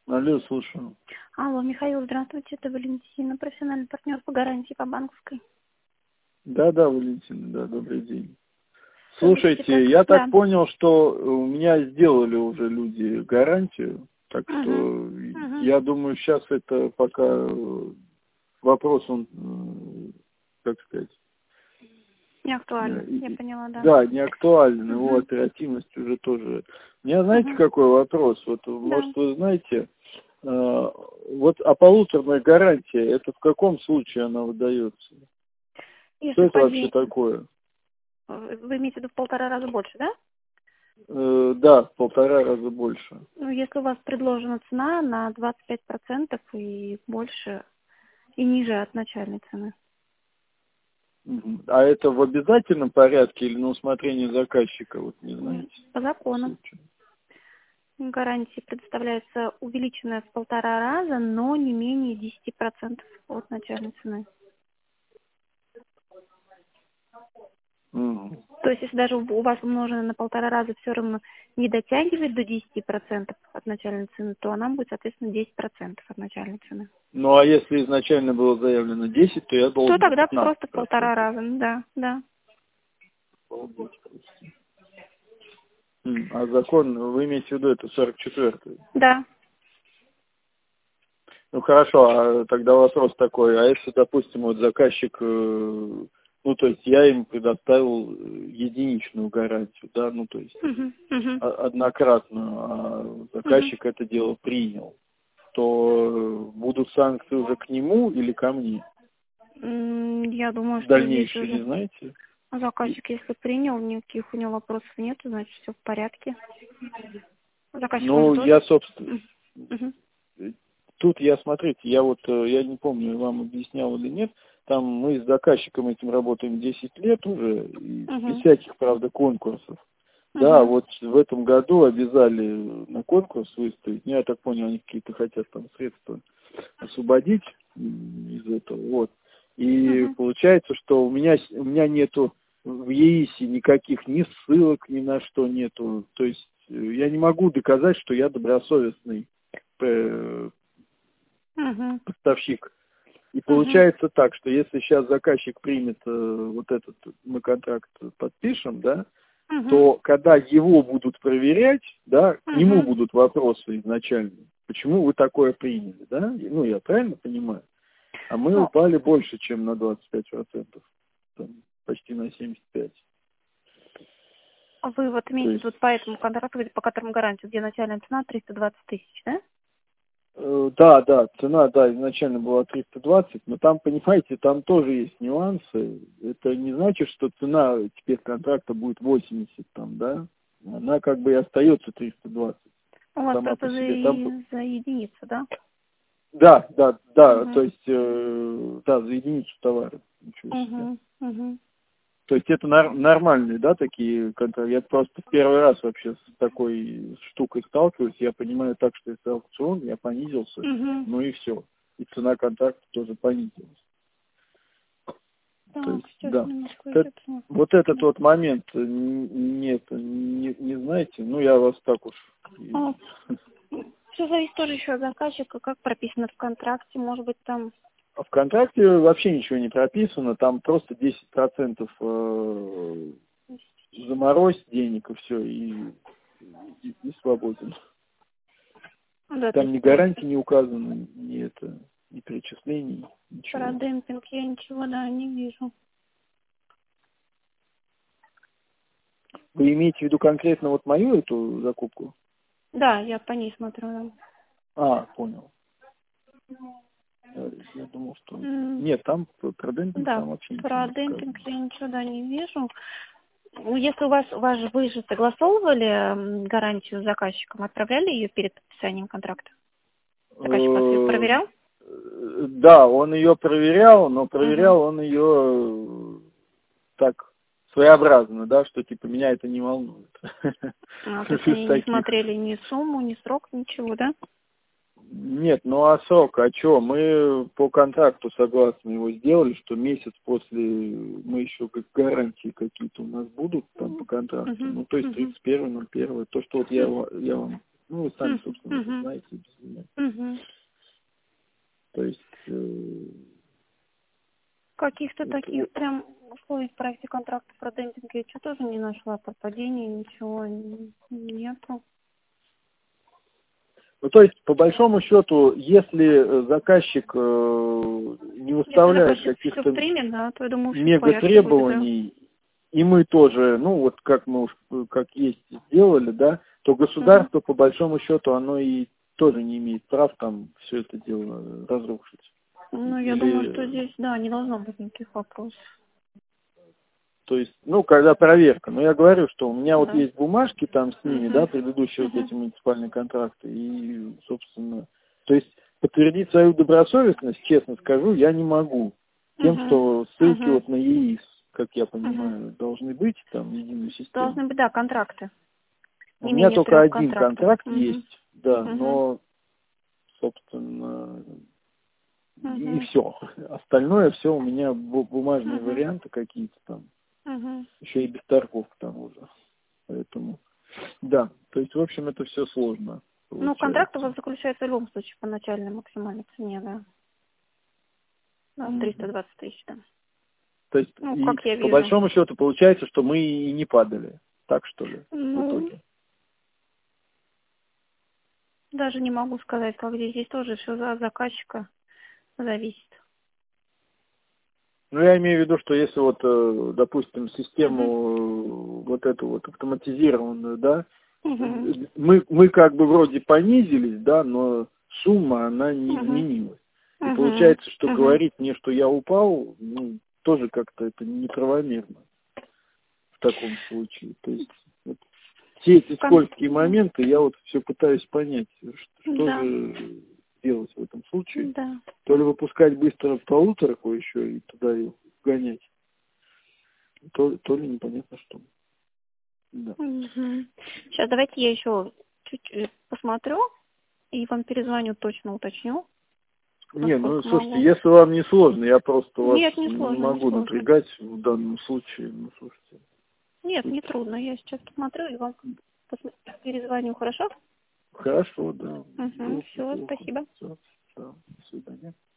Алло, слушаю. Алло, Михаил, здравствуйте, это Валентина, профессиональный партнер по гарантии по банковской. Да, Валентина, да, добрый день. Скажите, Слушайте, как? я Да. так понял, что у меня сделали уже люди гарантию, так Угу. что Угу. я думаю, сейчас это пока вопрос, он, как сказать, Не актуально, я поняла, да. да, не актуален, его Угу. оперативность уже тоже. У меня, знаете, Угу. какой вопрос? Вот, Да. может, вы знаете, вот полуторная гарантия, это в каком случае она выдается? Что Если это вообще подвинете, такое? вы имеете в виду в 1,5 раза больше, да? Да, в 1,5 раза больше. Ну, если у вас предложена цена на 25% и больше, и ниже от начальной цены. Мгм. А это в обязательном порядке или на усмотрение заказчика, вот не знаете? По закону. Гарантии предоставляется увеличенная в 1,5 раза, но не менее 10% от начальной цены. Мгм. То есть, если даже у вас умножено на 1,5 раза все равно не дотягивает до 10% от начальной цены, то она будет, соответственно, 10% от начальной цены. Ну, а если изначально было заявлено 10, то я То должен тогда 15. просто в 1,5 раза, да, да. А закон, вы имеете в виду, это 44-й? Да. Ну, хорошо, а тогда вопрос такой, а если, допустим, вот заказчик, ну, то есть я им предоставил единичную гарантию, да, ну, то есть Угу, угу, однократно, а заказчик это дело принял, то будут санкции уже к нему или ко мне? Я думаю, что здесь Дальнейшие, не уже знаете? заказчик, если принял, никаких у него вопросов нет, значит, все в порядке. Заказчик он же Ну, тоже. я, собственно, Угу, тут я, смотрите, я не помню, вам объяснял или нет, там мы с заказчиком этим работаем 10 лет уже, и без угу, всяких, правда, конкурсов. Да, угу. вот в этом году обязали на конкурс выставить, ну, я так понял, они какие-то хотят там средства освободить из этого, вот. И Угу. получается, что у меня нету в ЕИСе никаких ни ссылок, ни на что нету, то есть я не могу доказать, что я добросовестный Угу. поставщик. И Угу. получается так, что если сейчас заказчик примет вот этот, мы контракт подпишем, да, Угу. то когда его будут проверять, да, к нему Угу. будут вопросы изначально. Почему вы такое приняли, да? Ну, я правильно понимаю? А мы Ну, упали больше, чем на 25%, там, почти на 75%. а вы вот То имеете есть вот по этому контракту, по которому гарантия, где начальная цена 320 тысяч, да? Да, цена, да, изначально была 320, но там, понимаете, там тоже есть нюансы. Это не значит, что цена теперь контракта будет 80 там, да? Она как бы и остается 320 У вас сама по просто себе. Там, за единицу, да? да, то Угу. есть, да, за единицу товара. Ничего себе. Угу. Угу. То есть это нормальные, да, такие контракты. Я просто в первый раз вообще с такой штукой сталкиваюсь. Я понимаю так, что если аукцион, я понизился, Угу. ну и все. И цена контракта тоже понизилась. То Так, есть, сейчас да. минутку идет. Вот этот вот момент, нет, не знаете, ну я вас так уж... Все зависит тоже еще от заказчика, как прописано в контракте, может быть там. В контракте вообще ничего не прописано, там просто 10% заморозь денег и все, и свободен. Да, то Там есть ни гарантии не указано, ни перечислений, про ничего. демпинг я ничего, да, не вижу. Вы имеете в виду конкретно вот мою эту закупку? Да, я по ней смотрю. Понял. Я думал, что... Да. Нет, там про демпинг Да, там вообще ничего про не демпинг сказано. я ничего, да, не вижу. Ну, если вы же согласовывали гарантию с заказчиком, отправляли ее перед подписанием контракта? Заказчик вас ее Э, проверял? Да, он ее проверял, но Угу. проверял он ее так своеобразно, да, что типа меня это не волнует. То есть Из они не таких. смотрели ни сумму, ни срок, ничего, да? Нет, ну а срок, а что? Мы по контракту согласно его сделали, что месяц после мы еще как гарантии какие-то у нас будут там по контракту. Угу. Ну, то есть Угу. 31.01. То, что вот я вам Ну, вы сами, собственно, это знаете без меня. То есть... Каких-то таких прям условий в проекте контракта про демпинг я что тоже не нашла, про падение, ничего нету. Ну, то есть, по большому счету, если заказчик не выставляет каких-то да, то я думаю, мега требований, и мы тоже, ну, вот как мы уж как есть сделали, да, то государство, по большому счету, оно и тоже не имеет прав там все это дело разрушить. Ну, я думаю, что здесь, да, не должно быть никаких вопросов. То есть, ну, когда проверка. Но я говорю, что у меня вот есть бумажки там с ними, да, предыдущие вот эти муниципальные контракты. И, собственно, то есть подтвердить свою добросовестность, честно скажу, я не могу. Тем, что ссылки вот на ЕИС, как я понимаю, должны быть там в единую систему. Должны быть, да, контракты. У меня только один контракт есть, да, но, собственно, и все. Остальное все у меня бумажные варианты какие-то там. Еще и без торгов к тому же. Поэтому, да, то есть, в общем, это все сложно. Ну, контракт у вас заключается в любом случае по начальной максимальной цене, да. Да, 320 тысяч, да. То есть, ну, как я по вижу. большому счету, получается, что мы и не падали. Так, что ли, в Ну, итоге? даже не могу сказать, как здесь тоже все от заказчика зависит. Ну, я имею в виду, что если вот, допустим, систему вот эту вот автоматизированную, да, мы как бы вроде понизились, да, но сумма, она не изменилась. И получается, что говорить мне, что я упал, ну, тоже как-то это неправомерно в таком случае. То есть вот, все эти скользкие моменты, я вот все пытаюсь понять, что же делать в этом случае. Да. То ли выпускать быстро полуторку еще и туда ее гонять, то ли непонятно что. Да. Сейчас давайте я еще чуть-чуть посмотрю и вам перезвоню, точно уточню. Не, ну слушайте, если вам не сложно, я просто вас Нет, не сложно, не могу напрягать в данном случае. Ну, слушайте. Нет, не трудно. Я сейчас посмотрю и вам перезвоню, хорошо? Хорошо, да. Все, спасибо. Все, да, до свидания.